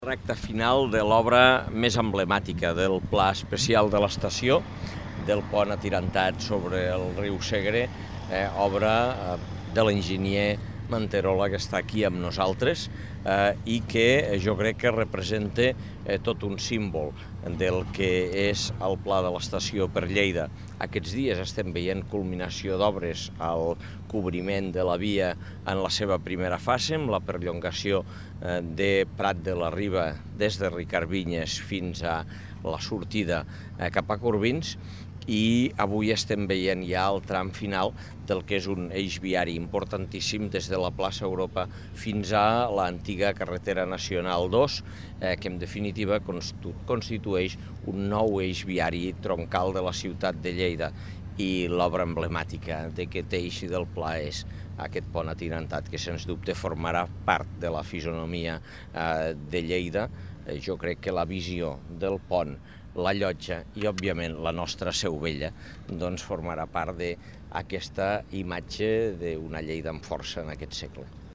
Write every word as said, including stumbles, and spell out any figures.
Recta final de l'obra més emblemàtica del Pla Especial de l'Estació, del pont atirantat sobre el riu Segre, eh, obra eh, de l'enginyer Manterola, que està aquí amb nosaltres, eh, i que jo crec que representa eh, tot un símbol del que és el Pla de l'Estació per Lleida. Aquests dies estem veient culminació d'obres al cobriment de la via en la seva primera fase, amb la perllongació eh, de Prat de la Riba des de Ricard Vinyes fins a la sortida eh, cap a Corbins, i avui estem veient ja el tram final del que és un eix viari importantíssim des de la plaça Europa fins a l'antiga carretera nacional dos, eh, que en definitiva constitueix un nou eix viari troncal de la ciutat de Lleida. I l'obra emblemàtica d'aquest eix i del pla és aquest pont atirantat, que sens dubte formarà part de la fisonomia eh, de Lleida. Eh, jo crec que la visió del pont, la llotja i, òbviament, la nostra Seu Vella, doncs formarà part d'aquesta imatge d'una Lleida amb força en aquest segle.